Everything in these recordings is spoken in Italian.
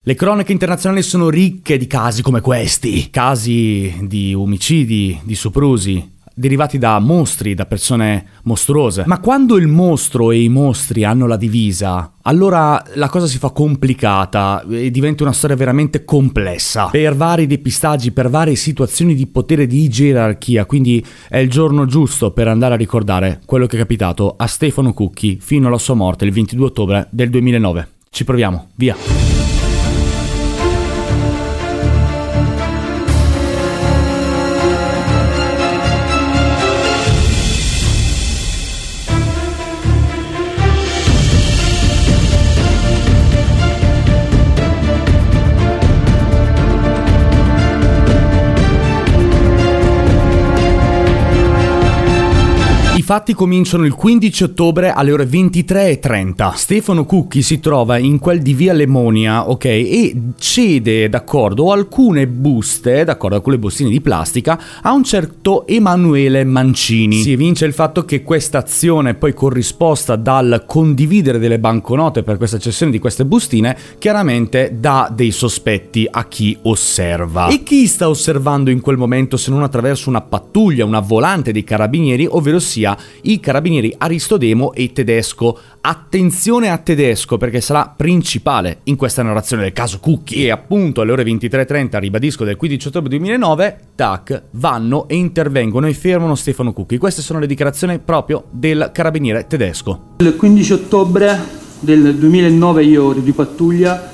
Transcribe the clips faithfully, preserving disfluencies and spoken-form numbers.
Le cronache internazionali sono ricche di casi come questi, casi di omicidi, di soprusi, derivati da mostri, da persone mostruose. Ma quando il mostro e i mostri hanno la divisa, allora la cosa si fa complicata e diventa una storia veramente complessa. Per vari depistaggi, per varie situazioni di potere, di gerarchia, quindi è il giorno giusto per andare a ricordare quello che è capitato a Stefano Cucchi fino alla sua morte il ventidue ottobre del duemilanove. Ci proviamo, via! I fatti cominciano il quindici ottobre alle ore ventitré e trenta. Stefano Cucchi si trova in quel di via Lemonia, ok, e cede, d'accordo, alcune buste, d'accordo, alcune bustine di plastica a un certo Emanuele Mancini. Si evince il fatto che questa azione, poi corrisposta dal condividere delle banconote per questa cessione di queste bustine, chiaramente dà dei sospetti a chi osserva. E chi sta osservando in quel momento se non attraverso una pattuglia, una volante dei carabinieri, ovvero sia i carabinieri Aristodemo e Tedesco. Attenzione a Tedesco, perché sarà principale in questa narrazione del caso Cucchi. E appunto alle ore ventitré e trenta, ribadisco, del quindici ottobre duemilanove, tac, vanno e intervengono e fermano Stefano Cucchi. Queste sono le dichiarazioni proprio del carabiniere Tedesco. Il quindici ottobre del duemilanove io ero di pattuglia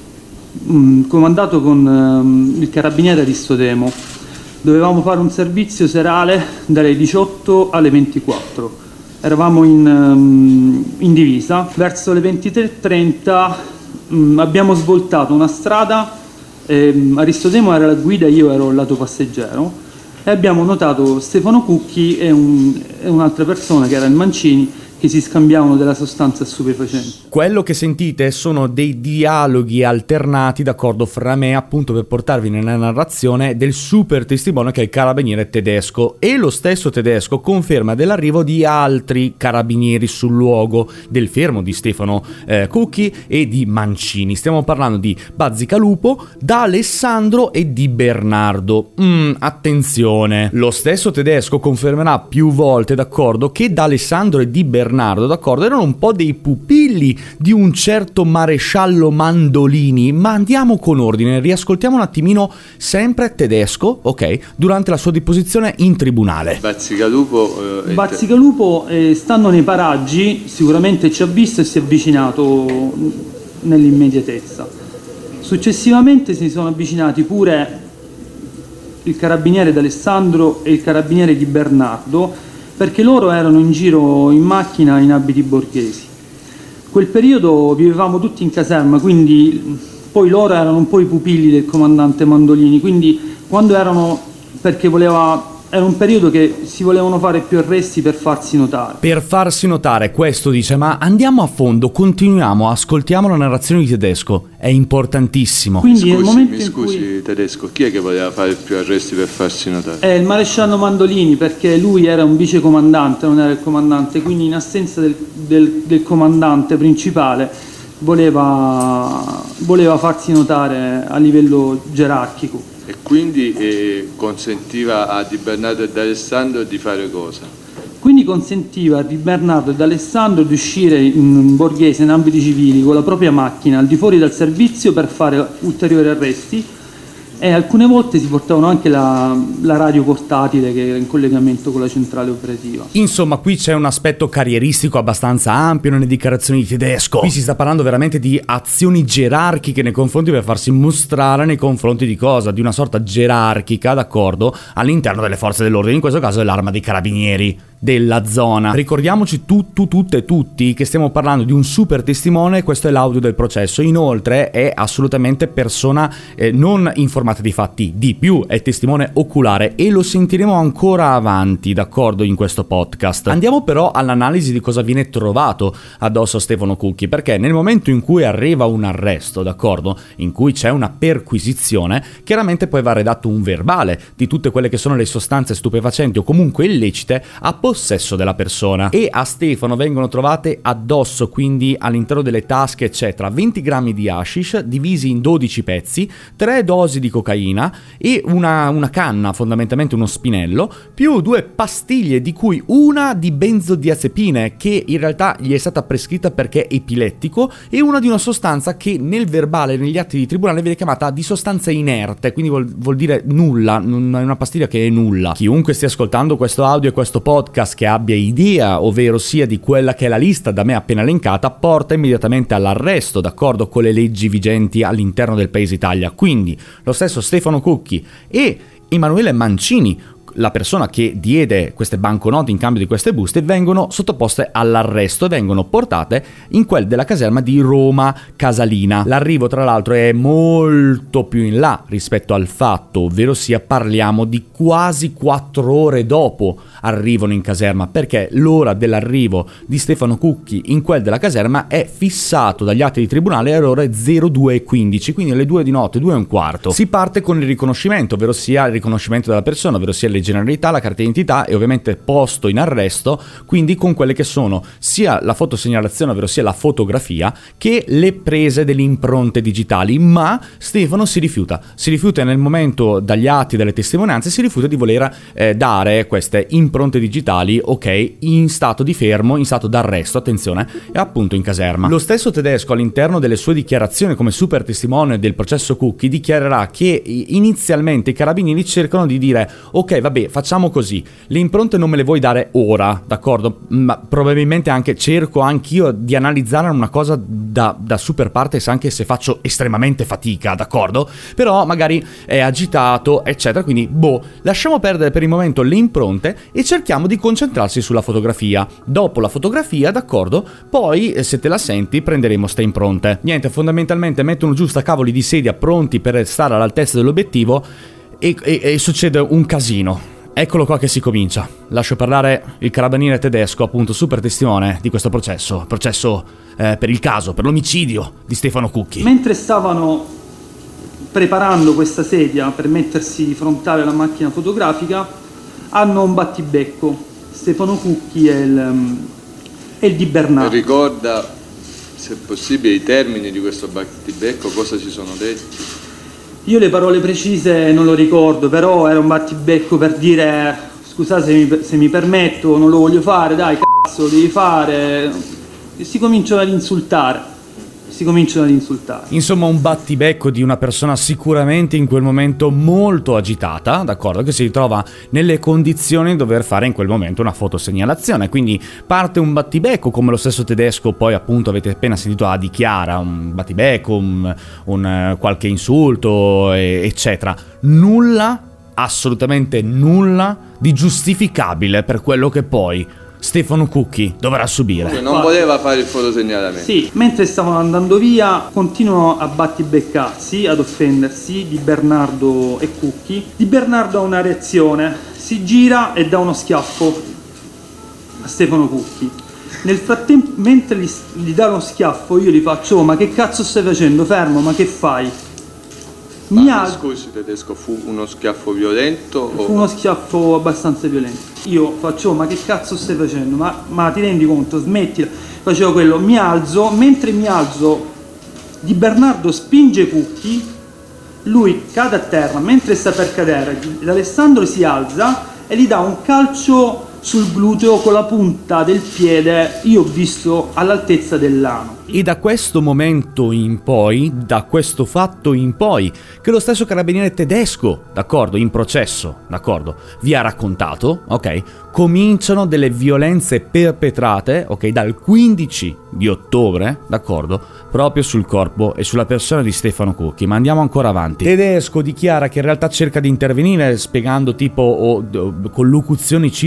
mh, comandato con um, il carabiniere Aristodemo. Dovevamo fare un servizio serale dalle diciotto alle ventiquattro. Eravamo in, um, in divisa. Verso le ventitré e trenta um, abbiamo svoltato una strada. ehm, Aristodemo era la guida, io ero il lato passeggero, e abbiamo notato Stefano Cucchi e, un, e un'altra persona che era il Mancini che si scambiavano della sostanza stupefacente. Quello che sentite sono dei dialoghi alternati, d'accordo, fra me, appunto, per portarvi nella narrazione del super testimone che è il carabiniere Tedesco. E lo stesso Tedesco conferma dell'arrivo di altri carabinieri sul luogo del fermo di Stefano eh, Cucchi e di Mancini. Stiamo parlando di Bazzicalupo, D'Alessandro e di Bernardo. Mm, attenzione, lo stesso Tedesco confermerà più volte, d'accordo, che D'Alessandro e di Bernardo, d'accordo, erano un po' dei pupilli di un certo maresciallo Mandolini. Ma andiamo con ordine, riascoltiamo un attimino sempre Tedesco, ok, durante la sua deposizione in tribunale. Bazzicalupo eh, Bazzicalupo eh, stando nei paraggi sicuramente ci ha visto e si è avvicinato nell'immediatezza. Successivamente si sono avvicinati pure il carabiniere D'Alessandro e il carabiniere di Bernardo, perché loro erano in giro in macchina in abiti borghesi. Quel periodo vivevamo tutti in caserma, quindi poi loro erano un po' i pupilli del comandante Mandolini, quindi quando erano, perché voleva, era un periodo che si volevano fare più arresti per farsi notare. Per farsi notare, questo dice, ma andiamo a fondo, continuiamo, ascoltiamo la narrazione di Tedesco, è importantissimo. Quindi scusi, nel momento mi in scusi cui... Tedesco, chi è che voleva fare più arresti per farsi notare? È il maresciallo Mandolini, perché lui era un vicecomandante, non era il comandante, quindi in assenza del, del, del comandante principale voleva, voleva farsi notare a livello gerarchico. E quindi eh, consentiva a Di Bernardo e D'Alessandro di fare cosa? Quindi consentiva a Di Bernardo e D'Alessandro di uscire in borghese, in ambiti civili, con la propria macchina al di fuori dal servizio per fare ulteriori arresti, e alcune volte si portavano anche la, la radio portatile che era in collegamento con la centrale operativa. Insomma, qui c'è un aspetto carrieristico abbastanza ampio nelle dichiarazioni di Tedesco. Qui si sta parlando veramente di azioni gerarchiche nei confronti, per farsi mostrare nei confronti di cosa? Di una sorta gerarchica, d'accordo, all'interno delle forze dell'ordine, in questo caso dell'Arma dei Carabinieri della zona. Ricordiamoci tu, tu, tutte e tutti che stiamo parlando di un super testimone. Questo è l'audio del processo. Inoltre è assolutamente persona eh, non informativa tratta di fatti. Di più, è testimone oculare e lo sentiremo ancora avanti, d'accordo, in questo podcast. Andiamo però all'analisi di cosa viene trovato addosso a Stefano Cucchi, perché nel momento in cui arriva un arresto, d'accordo, in cui c'è una perquisizione, chiaramente poi va redatto un verbale di tutte quelle che sono le sostanze stupefacenti o comunque illecite a possesso della persona, e a Stefano vengono trovate addosso, quindi all'interno delle tasche eccetera, venti grammi di hashish divisi in dodici pezzi, tre dosi di cocaina e una, una canna, fondamentalmente uno spinello, più due pastiglie di cui una di benzodiazepine che in realtà gli è stata prescritta perché è epilettico, e una di una sostanza che nel verbale, negli atti di tribunale viene chiamata di sostanza inerte, quindi vuol, vuol dire nulla, non è una pastiglia che è nulla. Chiunque stia ascoltando questo audio e questo podcast che abbia idea, ovvero sia di quella che è la lista da me appena elencata, porta immediatamente all'arresto, d'accordo, con le leggi vigenti all'interno del paese Italia. Quindi lo stesso Stefano Cucchi e Emanuele Mancini, la persona che diede queste banconote in cambio di queste buste, vengono sottoposte all'arresto e vengono portate in quel della caserma di Roma Casalina. L'arrivo tra l'altro è molto più in là rispetto al fatto, ovvero sia parliamo di quasi quattro ore dopo arrivano in caserma, perché l'ora dell'arrivo di Stefano Cucchi in quel della caserma è fissato dagli atti di tribunale alle ore zero due e quindici, quindi alle due di notte, due e un quarto. Si parte con il riconoscimento, ovvero sia il riconoscimento della persona, ovvero sia le generalità, la carta d'identità, e ovviamente posto in arresto, quindi con quelle che sono sia la fotosegnalazione, ovvero sia la fotografia, che le prese delle impronte digitali. Ma Stefano si rifiuta, si rifiuta nel momento, dagli atti, delle testimonianze, si rifiuta di voler eh, dare queste impronte digitali, ok, in stato di fermo, in stato d'arresto, attenzione, e appunto in caserma. Lo stesso Tedesco all'interno delle sue dichiarazioni come super testimone del processo Cucchi dichiarerà che inizialmente i carabinieri cercano di dire ok, vabbè, facciamo così, le impronte non me le vuoi dare ora, d'accordo, ma probabilmente anche cerco anch'io di analizzare una cosa da, da super partes, anche se faccio estremamente fatica, d'accordo, però magari è agitato eccetera, quindi boh, lasciamo perdere per il momento le impronte e cerchiamo di concentrarsi sulla fotografia. Dopo la fotografia, d'accordo, poi se te la senti prenderemo ste impronte. Niente, fondamentalmente mettono giù sta cavoli di sedia pronti per stare all'altezza dell'obiettivo e, e, e succede un casino. Eccolo qua che si comincia. Lascio parlare il carabiniere Tedesco, appunto super testimone di questo processo, processo eh, per il caso, per l'omicidio di Stefano Cucchi. Mentre stavano preparando questa sedia per mettersi di frontale alla macchina fotografica, hanno un battibecco. Stefano Cucchi e il, um, e il Di Bernardo. Ricorda, se possibile, i termini di questo battibecco, cosa ci sono detti? Io le parole precise non lo ricordo, però era un battibecco per dire scusate se mi, se mi permetto, non lo voglio fare, dai cazzo lo devi fare, e si cominciano ad insultare. si cominciano ad insultare. Insomma, un battibecco di una persona sicuramente in quel momento molto agitata, d'accordo, che si ritrova nelle condizioni di dover fare in quel momento una fotosegnalazione. Quindi parte un battibecco, come lo stesso Tedesco poi appunto avete appena sentito a dichiara, un battibecco, un, un qualche insulto, eccetera. Nulla, assolutamente nulla di giustificabile per quello che poi Stefano Cucchi dovrà subire. Non voleva fare il fotosegnalamento. Sì, mentre stavano andando via continuano a battibeccarsi, ad offendersi Di Bernardo e Cucchi. Di Bernardo ha una reazione, si gira e dà uno schiaffo a Stefano Cucchi. Nel frattempo, mentre gli, gli dà uno schiaffo, io gli faccio: oh, ma che cazzo stai facendo? Fermo, ma che fai? Ma Mi al... scusi Tedesco, fu uno schiaffo violento? Fu o... uno schiaffo abbastanza violento. Io faccio: ma che cazzo stai facendo? Ma, ma ti rendi conto? Smettila. Facevo quello, mi alzo, mentre mi alzo Di Bernardo spinge Cucchi, lui cade a terra, mentre sta per cadere Alessandro si alza e gli dà un calcio sul gluteo con la punta del piede, io ho visto all'altezza dell'ano. E da questo momento in poi, da questo fatto in poi, che lo stesso carabiniere Tedesco, d'accordo, in processo, d'accordo, vi ha raccontato, ok, cominciano delle violenze perpetrate, ok, dal quindici di ottobre, d'accordo, proprio sul corpo e sulla persona di Stefano Cucchi. Ma andiamo ancora avanti. Tedesco dichiara che in realtà cerca di intervenire spiegando tipo, o oh, con locuzioni, cito testualmente,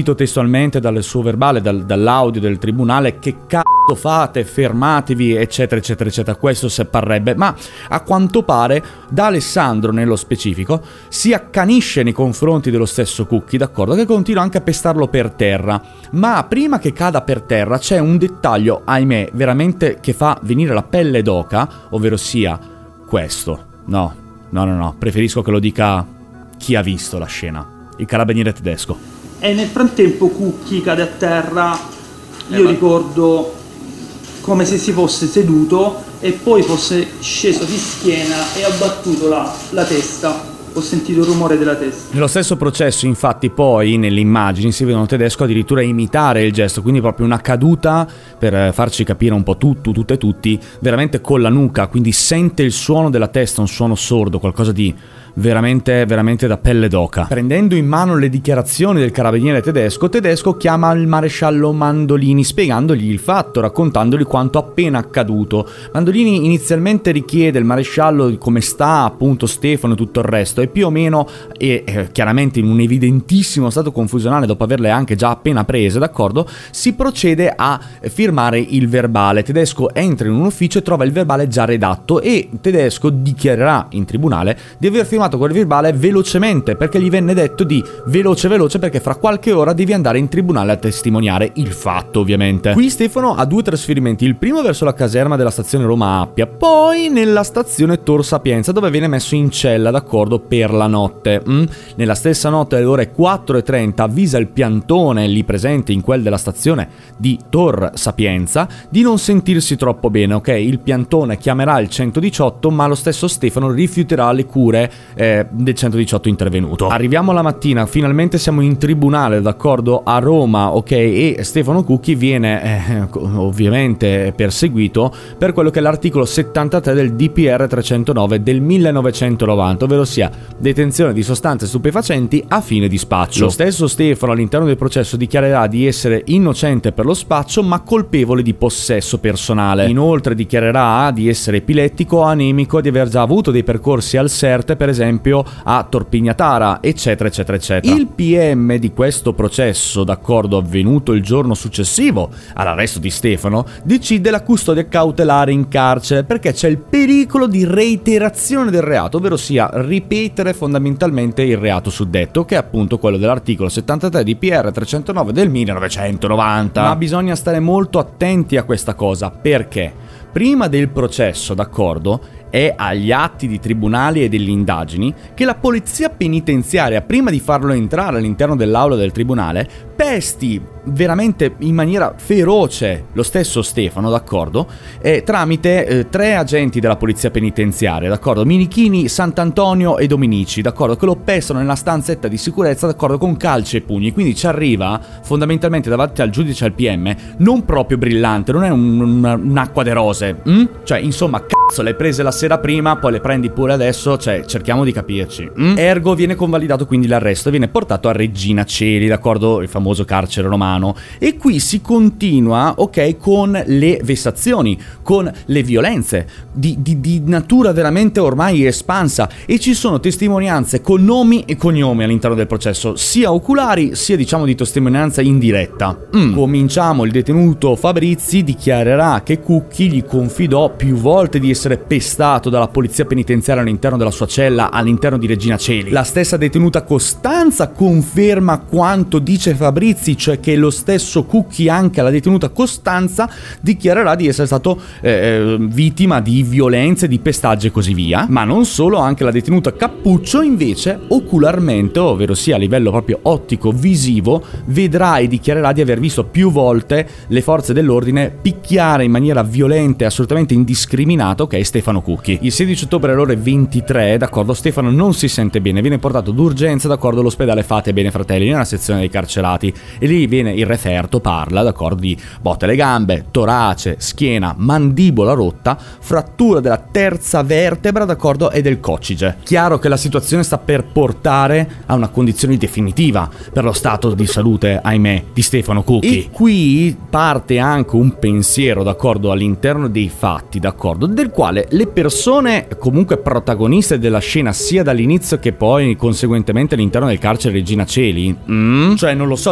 testualmente dal suo verbale, dal, dall'audio del tribunale: che cazzo fate, fermatevi, eccetera eccetera eccetera. Questo se parrebbe, ma a quanto pare da Alessandro nello specifico si accanisce nei confronti dello stesso Cucchi, d'accordo, che continua anche a pestarlo per terra. Ma prima che cada per terra c'è un dettaglio, ahimè, veramente che fa venire la pelle d'oca, ovvero sia questo. No, no, no, no, preferisco che lo dica chi ha visto la scena, il carabiniere tedesco. E nel frattempo Cucchi cade a terra, io Eh, ma- ricordo come se si fosse seduto e poi fosse sceso di schiena e abbattuto la, la testa. Ho sentito il rumore della testa. Nello stesso processo, infatti, poi nelle immagini si vedono Tedesco addirittura imitare il gesto, quindi proprio una caduta, per farci capire un po' tutto, tutte e tutti, veramente con la nuca, quindi sente il suono della testa, un suono sordo, qualcosa di veramente, veramente da pelle d'oca. Prendendo in mano le dichiarazioni del carabiniere tedesco, Tedesco chiama il maresciallo Mandolini spiegandogli il fatto, raccontandogli quanto appena accaduto. Mandolini inizialmente richiede al maresciallo come sta appunto Stefano e tutto il resto, e più o meno, e eh, chiaramente in un evidentissimo stato confusionale dopo averle anche già appena prese, d'accordo, si procede a firmare il verbale. Tedesco entra in un ufficio e trova il verbale già redatto, e Tedesco dichiarerà in tribunale di aver firmato quel verbale velocemente, perché gli venne detto di veloce veloce perché fra qualche ora devi andare in tribunale a testimoniare il fatto, ovviamente. Qui Stefano ha due trasferimenti, il primo verso la caserma della stazione Roma Appia, poi nella stazione Tor Sapienza, dove viene messo in cella, d'accordo, per la notte. Mm? Nella stessa notte alle ore quattro e trenta avvisa il piantone lì presente in quel della stazione di Tor Sapienza di non sentirsi troppo bene, ok? Il piantone chiamerà il centodiciotto, ma lo stesso Stefano rifiuterà le cure eh, del centodiciotto intervenuto. Arriviamo alla mattina, finalmente siamo in tribunale, d'accordo, a Roma, ok? E Stefano Cucchi viene eh, ovviamente perseguito per quello che è l'articolo settantatré del D P R trecentonove del millenovecentonovanta, ovvero sia detenzione di sostanze stupefacenti a fine di spaccio. Lo stesso Stefano all'interno del processo dichiarerà di essere innocente per lo spaccio ma colpevole di possesso personale. Inoltre dichiarerà di essere epilettico, anemico, di aver già avuto dei percorsi al Serte, per esempio a Torpignatara, eccetera eccetera eccetera. Il P M di questo processo, d'accordo, avvenuto il giorno successivo all'arresto di Stefano, decide la custodia cautelare in carcere perché c'è il pericolo di reiterazione del reato, ovvero sia ripetere fondamentalmente il reato suddetto, che è appunto quello dell'articolo settantatré di P R trecentonove del millenovecentonovanta. Ma bisogna stare molto attenti a questa cosa, perché prima del processo, d'accordo, è agli atti di tribunali e delle indagini che la polizia penitenziaria, prima di farlo entrare all'interno dell'aula del tribunale, pesti veramente in maniera feroce lo stesso Stefano, d'accordo, eh, tramite eh, tre agenti della polizia penitenziaria, d'accordo, Minichini, Sant'Antonio e Dominici, d'accordo, che lo pestano nella stanzetta di sicurezza, d'accordo, con calci e pugni. Quindi ci arriva fondamentalmente davanti al giudice, al P M, non proprio brillante, non è un, un, un'acqua de rose, hm? Cioè insomma, cazzo, le hai prese la sera prima, poi le prendi pure adesso, cioè cerchiamo di capirci. hm? Ergo viene convalidato quindi l'arresto, viene portato a Regina Coeli, d'accordo, il famoso carcere romano. E qui si continua, ok, con le vessazioni, con le violenze di, di, di natura veramente ormai espansa, e ci sono testimonianze con nomi e cognomi all'interno del processo, sia oculari sia diciamo di testimonianza indiretta. Mm. Cominciamo, il detenuto Fabrizi dichiarerà che Cucchi gli confidò più volte di essere pestato dalla polizia penitenziaria all'interno della sua cella all'interno di Regina Coeli. La stessa detenuta Costanza conferma quanto dice Fabrizi, cioè che lo stesso Cucchi, anche alla detenuta Costanza, dichiarerà di essere stato eh, vittima di violenze, di pestaggi e così via. Ma non solo, anche la detenuta Cappuccio invece ocularmente, ovvero sia a livello proprio ottico visivo, vedrà e dichiarerà di aver visto più volte le forze dell'ordine picchiare in maniera violenta e assolutamente indiscriminata, ok, Stefano Cucchi. Il sedici ottobre alle ore ventitré, d'accordo, Stefano non si sente bene, viene portato d'urgenza, d'accordo, all'ospedale Fate e Bene Fratelli nella sezione dei carcerati, e lì viene il referto, parla, d'accordo, di botte alle gambe, torace, schiena, mandibola rotta, frattura della terza vertebra, d'accordo, e del coccige. Chiaro che la situazione sta per portare a una condizione definitiva per lo stato di salute, ahimè, di Stefano Cucchi. E qui parte anche un pensiero, d'accordo, all'interno dei fatti, d'accordo, del quale le persone comunque protagoniste della scena, sia dall'inizio che poi conseguentemente all'interno del carcere Regina Coeli, mm? cioè non lo so,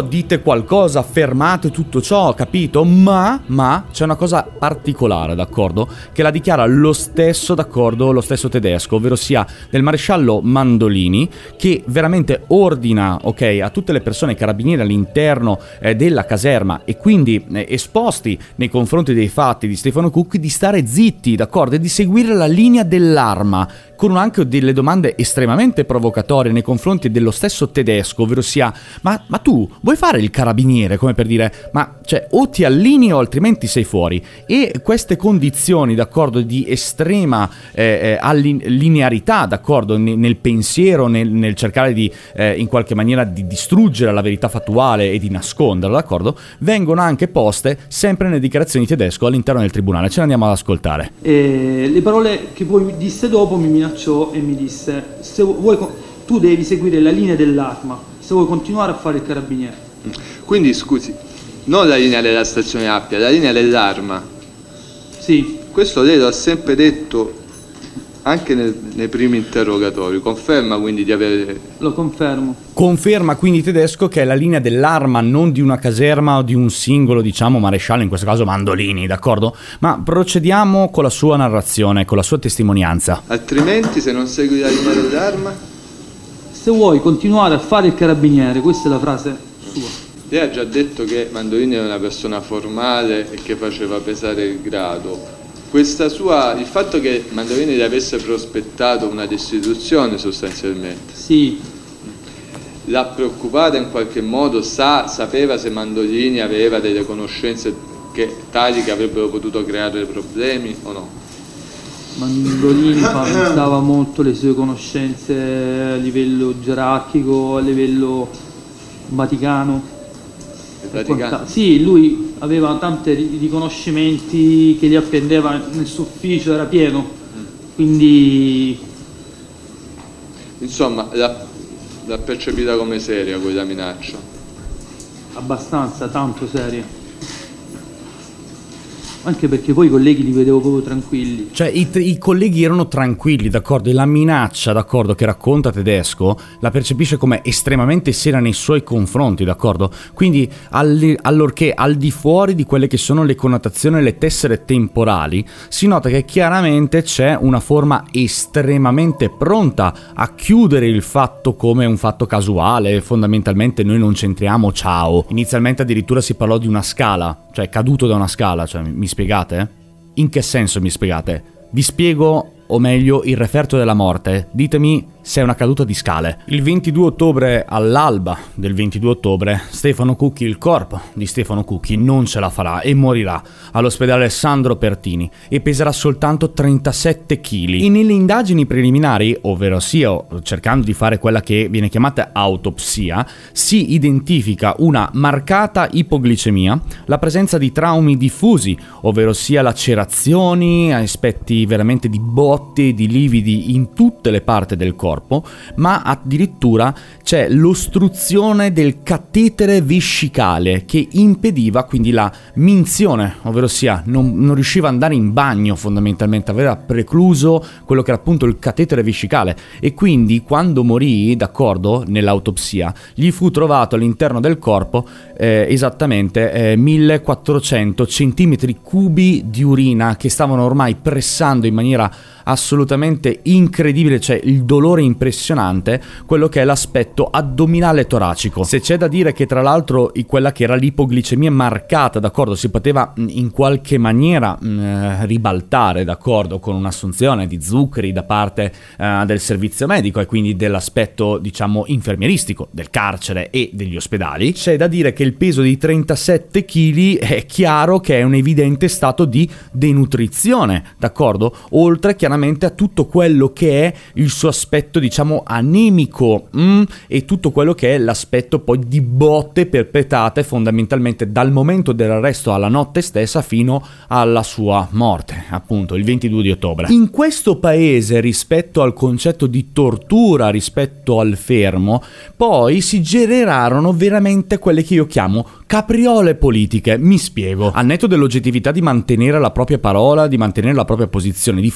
dite qualcosa, affermate tutto ciò, capito? Ma, ma c'è una cosa particolare, d'accordo? Che la dichiara lo stesso, d'accordo, lo stesso tedesco, ovvero sia del maresciallo Mandolini, che veramente ordina, ok, a tutte le persone carabinieri all'interno eh, della caserma e quindi eh, esposti nei confronti dei fatti di Stefano Cucchi di stare zitti, d'accordo, e di seguire la linea dell'arma, con anche delle domande estremamente provocatorie nei confronti dello stesso tedesco, ovvero sia ma, ma tu vuoi fare il carabiniere, come per dire ma cioè o ti allinei o altrimenti sei fuori. E queste condizioni, d'accordo, di estrema eh, allinearità, d'accordo, nel, nel pensiero, nel, nel cercare di eh, in qualche maniera di distruggere la verità fattuale e di nasconderla, d'accordo, vengono anche poste sempre nelle dichiarazioni tedesco all'interno del tribunale. Ce ne andiamo ad ascoltare. E le parole che poi disse dopo mi minacciò e mi disse se vuoi, tu devi seguire la linea dell'arma se vuoi continuare a fare il carabiniere. Quindi scusi, non la linea della stazione Appia, la linea dell'arma. Sì. Questo lei lo ha sempre detto anche nel, nei primi interrogatori, conferma quindi di avere... Lo confermo. Conferma quindi tedesco che è la linea dell'arma, non di una caserma o di un singolo, diciamo, maresciallo, in questo caso Mandolini, d'accordo? Ma procediamo con la sua narrazione, con la sua testimonianza. Altrimenti, se non segui la linea dell'arma? Se vuoi continuare a fare il carabiniere, questa è la frase sua. Lei ha già detto che Mandolini era una persona formale e che faceva pesare il grado. Questa sua, il fatto che Mandolini gli avesse prospettato una destituzione sostanzialmente, sì, l'ha preoccupata in qualche modo? Sa, sapeva se Mandolini aveva delle conoscenze che, tali che avrebbero potuto creare problemi o no? Mandolini pensava molto le sue conoscenze a livello gerarchico, a livello vaticano. Vaticano. Sì, lui aveva tanti riconoscimenti che li appendeva nel suo ufficio, era pieno, quindi... Insomma, l'ha, l'ha percepita come seria quella minaccia? Abbastanza, tanto seria. Anche perché poi i colleghi li vedevo proprio tranquilli. Cioè i, i colleghi erano tranquilli, d'accordo, e la minaccia, d'accordo, che racconta tedesco la percepisce come estremamente seria nei suoi confronti, d'accordo? Quindi all, allorché al di fuori di quelle che sono le connotazioni e le tessere temporali si nota che chiaramente c'è una forma estremamente pronta a chiudere il fatto come un fatto casuale, fondamentalmente noi non c'entriamo, ciao. Inizialmente addirittura si parlò di una scala, cioè caduto da una scala, cioè mi spiegate? In che senso mi spiegate? Vi spiego, o meglio, il referto della morte. Ditemi se è una caduta di scale. Il ventidue ottobre, all'alba del ventidue ottobre, Stefano Cucchi, il corpo di Stefano Cucchi non ce la farà e morirà all'ospedale Sandro Pertini e peserà soltanto trentasette chili. E nelle indagini preliminari, ovvero sia cercando di fare quella che viene chiamata autopsia, si identifica una marcata ipoglicemia, la presenza di traumi diffusi, ovvero sia lacerazioni, aspetti veramente di botti, di lividi in tutte le parti del corpo, ma addirittura c'è l'ostruzione del catetere vescicale che impediva quindi la minzione, ovvero sia non, non riusciva ad andare in bagno, fondamentalmente aveva precluso quello che era appunto il catetere vescicale, e quindi quando morì, d'accordo, nell'autopsia gli fu trovato all'interno del corpo eh, esattamente eh, millequattrocento centimetri cubi di urina che stavano ormai pressando in maniera assolutamente incredibile, cioè il dolore impressionante, quello che è l'aspetto addominale toracico. Se c'è da dire che tra l'altro quella che era l'ipoglicemia marcata, d'accordo, si poteva in qualche maniera mh, ribaltare, d'accordo, con un'assunzione di zuccheri da parte uh, del servizio medico e quindi dell'aspetto, diciamo, infermieristico del carcere e degli ospedali, c'è da dire che il peso di trentasette chili è chiaro che è un evidente stato di denutrizione, d'accordo, oltre chiaramente a tutto quello che è il suo aspetto, diciamo, anemico mm, e tutto quello che è l'aspetto poi di botte perpetrate fondamentalmente dal momento dell'arresto alla notte stessa fino alla sua morte, appunto il ventidue di ottobre. In questo paese, rispetto al concetto di tortura, rispetto al fermo, poi si generarono veramente quelle che io chiamo capriole politiche. Mi spiego. Al netto dell'oggettività di mantenere la propria parola, di mantenere la propria posizione di fronte dei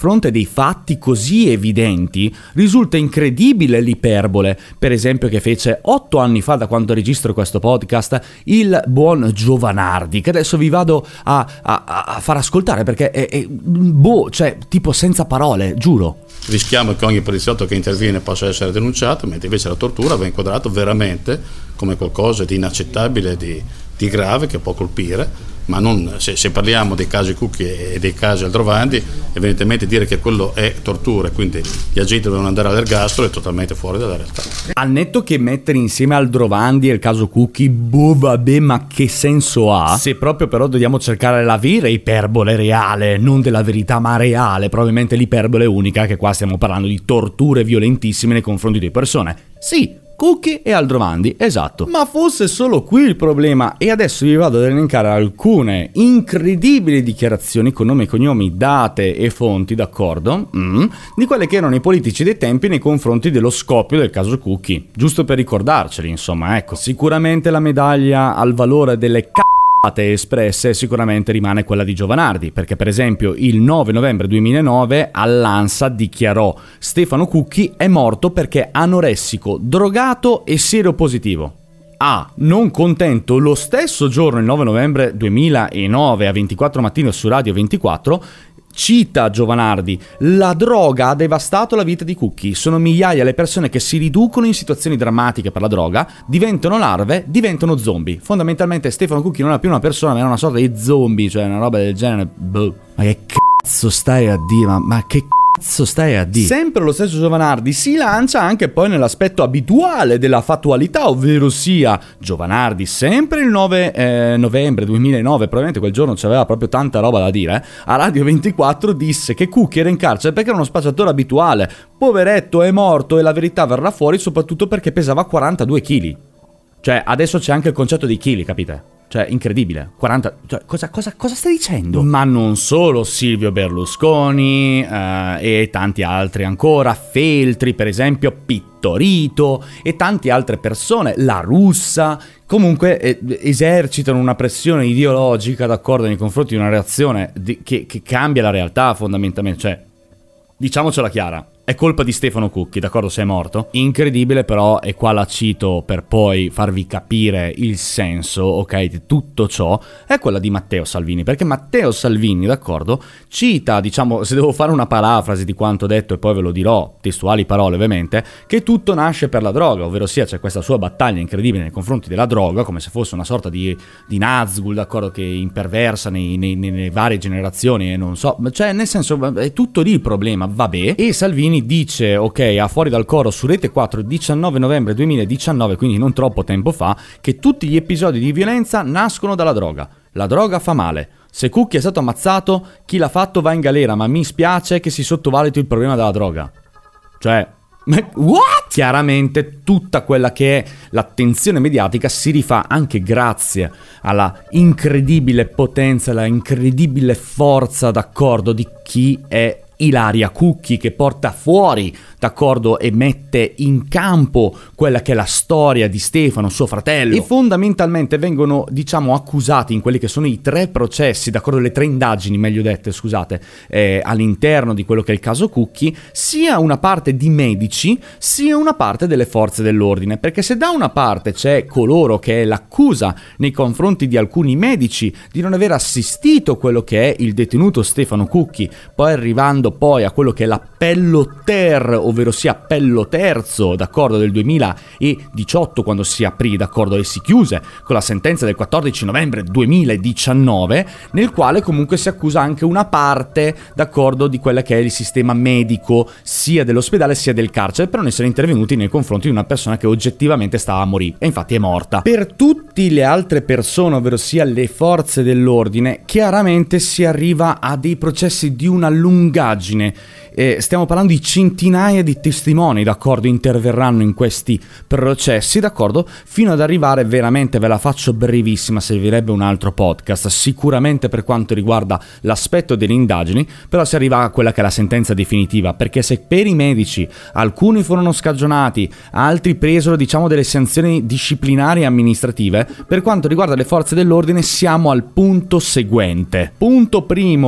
fatti così evidenti risulta incredibile l'iperbole, per esempio che fece otto anni fa, da quando registro questo podcast, il buon Giovanardi, che adesso vi vado a, a, a far ascoltare perché è, è boh, cioè tipo senza parole, giuro. Rischiamo che ogni poliziotto che interviene possa essere denunciato, mentre invece la tortura va inquadrato veramente come qualcosa di inaccettabile, di, di grave, che può colpire. Ma non, se, se parliamo dei casi Cucchi e dei casi Aldrovandi, evidentemente dire che quello è tortura e quindi gli agenti devono andare all'ergastolo è totalmente fuori dalla realtà. Al netto che mettere insieme Aldrovandi e il caso Cucchi, boh vabbè, ma che senso ha? Se proprio però dobbiamo cercare la vera iperbole reale, non della verità ma reale, probabilmente l'iperbole unica, che qua stiamo parlando di torture violentissime nei confronti di persone. Sì, Cucchi e Aldrovandi, esatto. Ma fosse solo qui il problema, e adesso vi vado ad elencare alcune incredibili dichiarazioni con nomi e cognomi, date e fonti, d'accordo? Mm, di quelle che erano i politici dei tempi nei confronti dello scoppio del caso Cucchi. Giusto per ricordarceli, insomma, ecco. Sicuramente la medaglia al valore delle c***o espresse sicuramente rimane quella di Giovanardi, perché per esempio il nove novembre duemilanove all'ANSA dichiarò: Stefano Cucchi è morto perché anoressico, drogato e seropositivo. Ah, non contento, lo stesso giorno, il nove novembre duemilanove a ventiquattro mattino su Radio ventiquattro, cita Giovanardi: la droga ha devastato la vita di Cucchi, sono migliaia le persone che si riducono in situazioni drammatiche per la droga, diventano larve, diventano zombie. Fondamentalmente Stefano Cucchi non è più una persona, ma è una sorta di zombie, cioè una roba del genere. Boh. Ma che cazzo stai a dire? Ma, ma che cazzo stai a dire? Sempre lo stesso Giovanardi si lancia anche poi nell'aspetto abituale della fattualità, ovvero sia Giovanardi sempre il nove eh, novembre duemilanove, probabilmente quel giorno c'aveva proprio tanta roba da dire, a Radio ventiquattro disse che Cucchi era in carcere perché era uno spacciatore abituale, poveretto, è morto e la verità verrà fuori soprattutto perché pesava quarantadue chili. Cioè adesso c'è anche il concetto dei chili, capite? Cioè, incredibile. quaranta... Cioè, cosa, cosa, cosa stai dicendo? Ma non solo Silvio Berlusconi eh, e tanti altri ancora, Feltri per esempio, Pittorito e tante altre persone, la Russa, comunque eh, esercitano una pressione ideologica, d'accordo, nei confronti di una reazione di, che, che cambia la realtà fondamentalmente. Cioè, diciamocela chiara, è colpa di Stefano Cucchi, d'accordo, se è morto? Incredibile però, e qua la cito per poi farvi capire il senso, ok, di tutto ciò, è quella di Matteo Salvini, perché Matteo Salvini, d'accordo, cita, diciamo, se devo fare una parafrasi di quanto detto e poi ve lo dirò, testuali parole ovviamente, che tutto nasce per la droga, ovvero sia c'è questa sua battaglia incredibile nei confronti della droga, come se fosse una sorta di, di Nazgul, d'accordo, che imperversa nei, nei, nelle varie generazioni e non so, cioè nel senso è tutto lì il problema, vabbè, e Salvini dice, ok, a Fuori dal Coro su Rete quattro, diciannove novembre duemiladiciannove, quindi non troppo tempo fa, che tutti gli episodi di violenza nascono dalla droga. La droga fa male. Se Cucchi è stato ammazzato, chi l'ha fatto va in galera, ma mi spiace che si sottovaluti il problema della droga. Cioè, what? Chiaramente tutta quella che è l'attenzione mediatica si rifà anche grazie alla incredibile potenza, alla incredibile forza, d'accordo, di chi è Ilaria Cucchi, che porta fuori, d'accordo, e mette in campo quella che è la storia di Stefano, suo fratello, e fondamentalmente vengono, diciamo, accusati in quelli che sono i tre processi, d'accordo, le tre indagini, meglio dette, scusate, eh, all'interno di quello che è il caso Cucchi, sia una parte di medici, sia una parte delle forze dell'ordine, perché se da una parte c'è coloro che è l'accusa nei confronti di alcuni medici di non aver assistito quello che è il detenuto Stefano Cucchi, poi arrivando poi a quello che è l'appello ter, ovvero sia appello terzo, d'accordo, del duemiladiciotto, quando si aprì, d'accordo, e si chiuse con la sentenza del quattordici novembre duemiladiciannove, nel quale comunque si accusa anche una parte, d'accordo, di quella che è il sistema medico sia dell'ospedale sia del carcere, per non essere intervenuti nei confronti di una persona che oggettivamente stava a morire, e infatti è morta. Per tutte le altre persone, ovvero sia le forze dell'ordine, chiaramente si arriva a dei processi di una lungaggine. Eh, stiamo parlando di centinaia di testimoni, d'accordo, interverranno in questi processi, d'accordo, fino ad arrivare, veramente ve la faccio brevissima, servirebbe un altro podcast, sicuramente per quanto riguarda l'aspetto delle indagini, però si arriva a quella che è la sentenza definitiva, perché se per i medici alcuni furono scagionati, altri presero, diciamo, delle sanzioni disciplinari e amministrative, per quanto riguarda le forze dell'ordine siamo al punto seguente. Punto primo,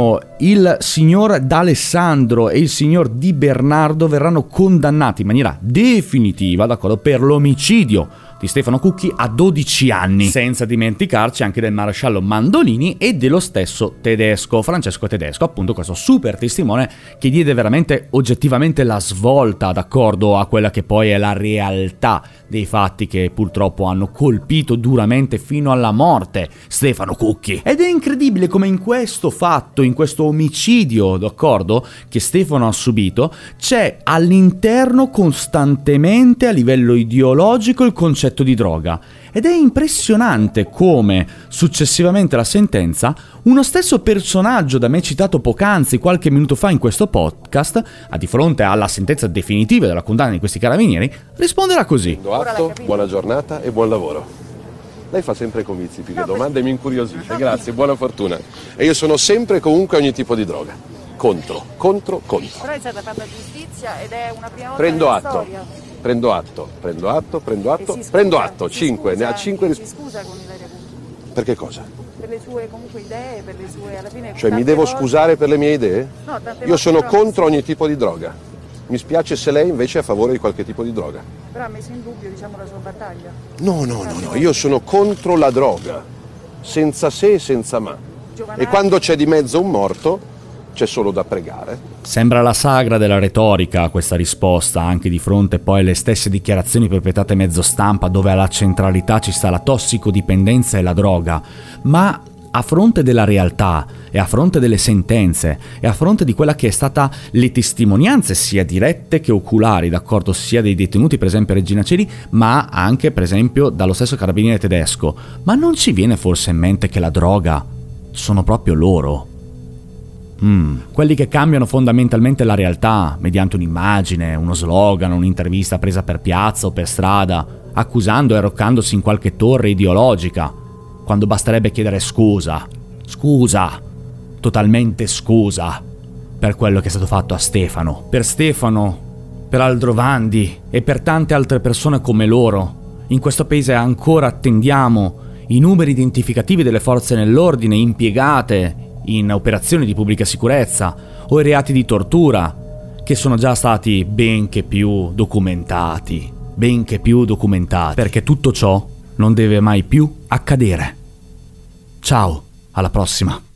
il signor D'Alessandro e il signor Di Bernardo verranno condannati in maniera definitiva, d'accordo, per l'omicidio di Stefano Cucchi a dodici anni, senza dimenticarci anche del maresciallo Mandolini e dello stesso Tedesco, Francesco Tedesco, appunto questo super testimone che diede veramente oggettivamente la svolta, d'accordo, a quella che poi è la realtà dei fatti che purtroppo hanno colpito duramente fino alla morte Stefano Cucchi. Ed è incredibile come in questo fatto, in questo omicidio, d'accordo, che Stefano ha subito, c'è all'interno costantemente a livello ideologico il concetto di droga. Ed è impressionante come successivamente alla sentenza uno stesso personaggio da me citato poc'anzi qualche minuto fa in questo podcast, a di fronte alla sentenza definitiva della condanna di questi carabinieri, risponderà così: Atto, buona giornata e buon lavoro. Lei fa sempre comizi più che domande e mi incuriosisce, grazie, buona fortuna. E io sono sempre e comunque ogni tipo di droga. Contro, contro, contro. Però è stata fatta giustizia ed è una prima volta Prendo nella atto. storia. Prendo atto, prendo atto, prendo atto, scusa, prendo atto, si cinque, scusa, ne ha cinque Si risposte. scusa con Ilaria Cucchi. Per che cosa? Per le sue comunque idee, per le sue alla fine. Cioè mi tante devo volte- scusare per le mie idee? No, tante Io volte sono però- contro ogni tipo di droga. Mi spiace se lei invece è a favore di qualche tipo di droga. Però ha messo in dubbio, diciamo, la sua battaglia. No, no, no, no, io sono contro la droga, senza se e senza ma. E quando c'è di mezzo un morto, c'è solo da pregare. Sembra la sagra della retorica questa risposta, anche di fronte poi alle stesse dichiarazioni perpetrate mezzo stampa, dove alla centralità ci sta la tossicodipendenza e la droga, ma a fronte della realtà e a fronte delle sentenze e a fronte di quella che è stata le testimonianze sia dirette che oculari, d'accordo, sia dei detenuti per esempio a Regina Coeli, ma anche per esempio dallo stesso carabiniere Tedesco, ma non ci viene forse in mente che la droga sono proprio loro? Mm. Quelli che cambiano fondamentalmente la realtà mediante un'immagine, uno slogan, un'intervista presa per piazza o per strada, accusando e arroccandosi in qualche torre ideologica, quando basterebbe chiedere scusa, scusa, totalmente scusa, per quello che è stato fatto a Stefano. Per Stefano, per Aldrovandi e per tante altre persone come loro, in questo paese ancora attendiamo i numeri identificativi delle forze nell'ordine impiegate in operazioni di pubblica sicurezza o i reati di tortura, che sono già stati ben che più documentati, ben che più documentati, perché tutto ciò non deve mai più accadere. Ciao, alla prossima.